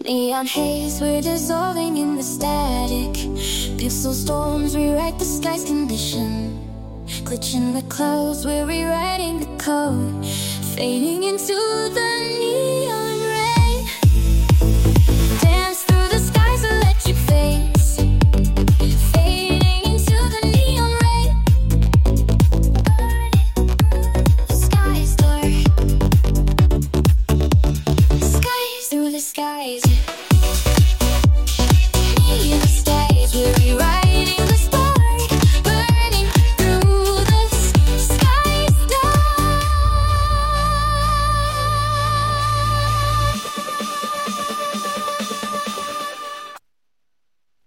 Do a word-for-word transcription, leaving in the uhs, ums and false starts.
Neon haze, we're dissolving in the static. Pixel storms rewrite the sky's condition. Glitching the clouds, we're rewriting the code. Fading into the neon.